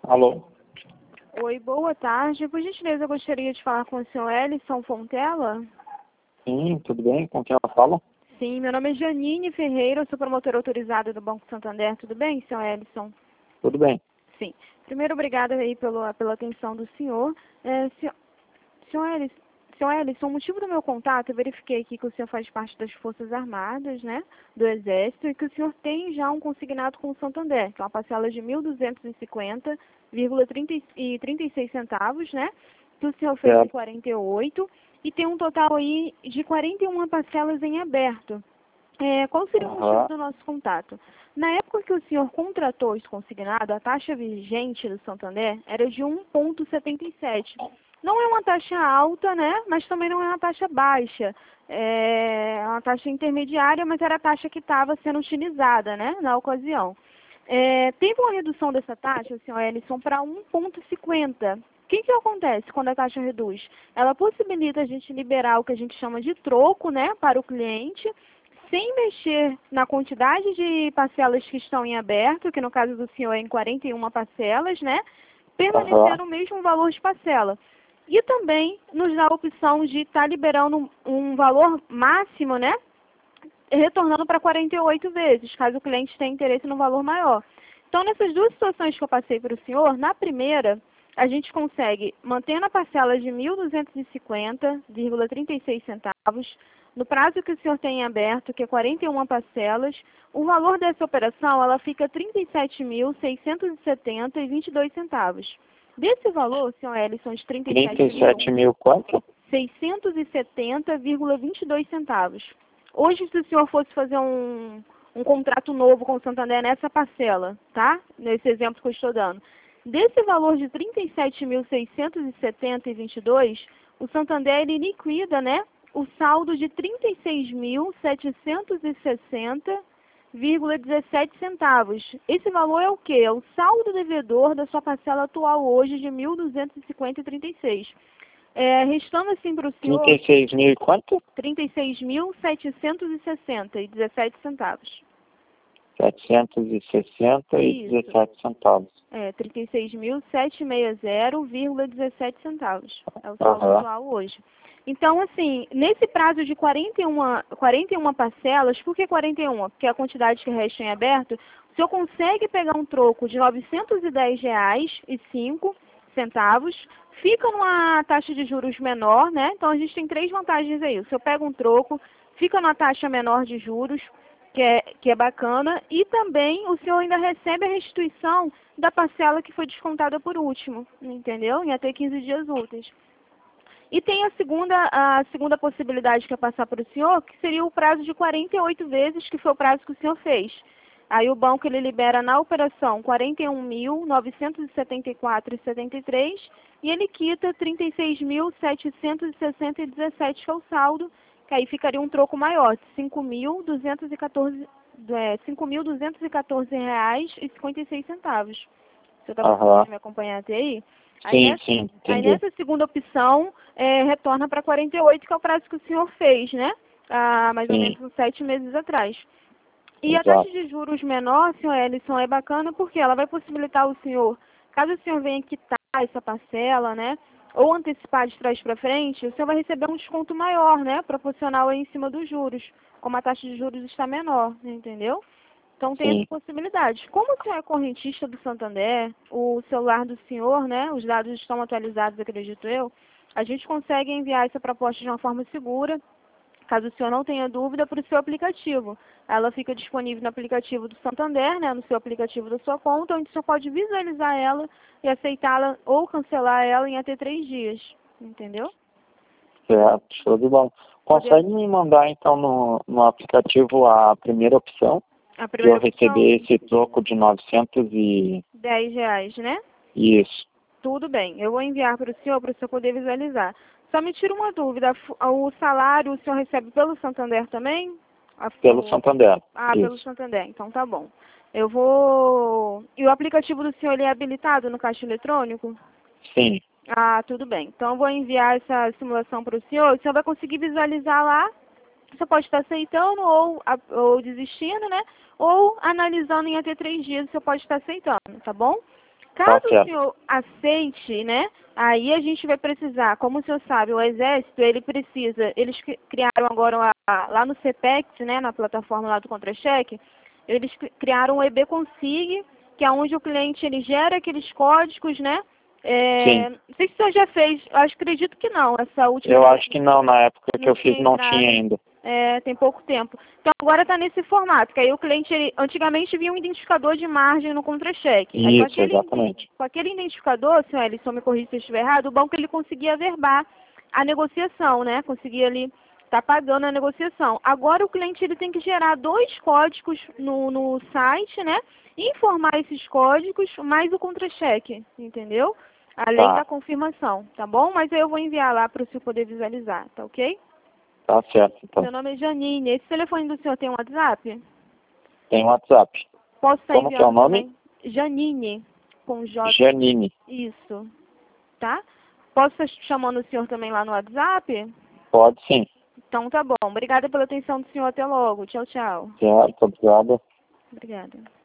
Alô? Oi, boa tarde. Por gentileza, eu gostaria de falar com o senhor Ellison Fontela. Sim, tudo bem? Com quem ela fala? Sim, meu nome é Janine Ferreira, eu sou promotora autorizada do Banco Santander. Tudo bem, senhor Ellison? Tudo bem. Sim. Primeiro, obrigada aí pela atenção do senhor. Senhor Ellison, o motivo do meu contato, eu verifiquei aqui que o senhor faz parte das Forças Armadas, né, do Exército, e que o senhor tem já um consignado com o Santander, que é uma parcela de R$ 1.250,36 centavos, né, que o senhor fez em 48, e tem um total aí de 41 parcelas em aberto. Qual seria o motivo do nosso contato? Na época que o senhor contratou esse consignado, a taxa vigente do Santander era de 1,77. Não é uma taxa alta, né? Mas também não é uma taxa baixa. É uma taxa intermediária, mas era a taxa que estava sendo utilizada, né? Na ocasião. Teve uma redução dessa taxa, senhor Ellison, para 1,50. O que acontece quando a taxa reduz? Ela possibilita a gente liberar o que a gente chama de troco, né? Para o cliente, sem mexer na quantidade de parcelas que estão em aberto, que no caso do senhor é em 41 parcelas, né? Permanecer o mesmo valor de parcela. E também nos dá a opção de estar liberando um valor máximo, né? Retornando para 48 vezes, caso o cliente tenha interesse no valor maior. Então, nessas duas situações que eu passei para o senhor, na primeira, a gente consegue, mantendo a parcela de R$ 1.250,36 centavos, no prazo que o senhor tem em aberto, que é 41 parcelas, o valor dessa operação ela fica R$ 37.670,22 centavos. Desse valor, senhor Ellison, de 37 mil quanto? 670,22 centavos. Hoje, se o senhor fosse fazer um contrato novo com o Santander nessa parcela, tá? Nesse exemplo que eu estou dando. Desse valor de 37.670,22, o Santander ele liquida, né, o saldo de 36.760,17 centavos. Esse valor é o quê? É o saldo devedor da sua parcela atual hoje de 1.250,36. Restando assim para o senhor... 36 mil e quanto? 36.760,17 centavos. 760,17 centavos. 36.760,17 centavos. É o saldo atual hoje. Então, assim, nesse prazo de 41 parcelas, por que 41? Porque é a quantidade que resta em aberto, o senhor consegue pegar um troco de R$ 910,05, fica numa taxa de juros menor, né? Então, a gente tem três vantagens aí. O senhor pega um troco, fica numa taxa menor de juros, que é bacana, e também o senhor ainda recebe a restituição da parcela que foi descontada por último, entendeu? Em até 15 dias úteis. E tem a segunda possibilidade que é passar para o senhor, que seria o prazo de 48 vezes, que foi o prazo que o senhor fez. Aí o banco ele libera na operação 41.974,73 e ele quita 36.760,17, que é o saldo, que aí ficaria um troco maior, de R$ 5.214,56. Você está conseguindo me acompanhar até aí? Sim, aí nessa segunda opção, retorna para 48, que é o prazo que o senhor fez, né? Há mais ou menos uns 7 meses atrás. E a taxa de juros menor, senhor Ellison, é bacana porque ela vai possibilitar o senhor, caso o senhor venha quitar essa parcela, né? Ou antecipar de trás para frente, o senhor vai receber um desconto maior, né? Proporcional aí em cima dos juros, como a taxa de juros está menor, entendeu? Então tem essa possibilidade. Como o senhor é correntista do Santander, o celular do senhor, né? Os dados estão atualizados, acredito eu. A gente consegue enviar essa proposta de uma forma segura, caso o senhor não tenha dúvida, para o seu aplicativo. Ela fica disponível no aplicativo do Santander, né, no seu aplicativo da sua conta, onde o senhor pode visualizar ela e aceitá-la ou cancelar ela em até 3 dias. Entendeu? Certo, show de bola. Consegue me mandar, então, no aplicativo a primeira opção? De eu receber esse troco de R$910, né? Isso. Tudo bem, eu vou enviar para o senhor poder visualizar. Só me tira uma dúvida, o salário o senhor recebe pelo Santander também? Pelo Santander. Pelo Santander, então tá bom. E o aplicativo do senhor ele é habilitado no caixa eletrônico? Sim. Tudo bem. Então eu vou enviar essa simulação para o senhor vai conseguir visualizar lá. Você pode estar aceitando ou desistindo, né? Ou analisando em até 3 dias, você pode estar aceitando, tá bom? Caso o senhor aceite, né, aí a gente vai precisar, como o senhor sabe, o Exército, eles criaram agora lá no CPEX, né, na plataforma lá do Contra-Cheque, eles criaram o EB Consig, que é onde o cliente ele gera aqueles códigos, né? Não sei se o senhor já fez, eu acredito que não, essa última... Eu acho que não, na época que eu fiz não tinha ainda. Tem pouco tempo. Então agora está nesse formato, que aí o cliente, antigamente via um identificador de margem no contra-cheque. Isso, exatamente. Com aquele identificador, senhor Ellison, me corrija se eu estiver errado, o banco ele conseguia averbar a negociação, né? Conseguia ali estar pagando a negociação. Agora o cliente ele tem que gerar 2 códigos no site, né? E informar esses códigos mais o contra-cheque, entendeu? Além da confirmação, tá bom? Mas eu vou enviar lá para o senhor poder visualizar, tá ok? Tá certo, então. Meu nome é Janine. Esse telefone do senhor tem um WhatsApp? Tem um WhatsApp. Posso estar Como que é o nome? Também? Janine, com J. Janine. Isso. Tá? Posso estar chamando o senhor também lá no WhatsApp? Pode sim. Então tá bom. Obrigada pela atenção do senhor. Até logo. Tchau, tchau. Certo, obrigado. Obrigada.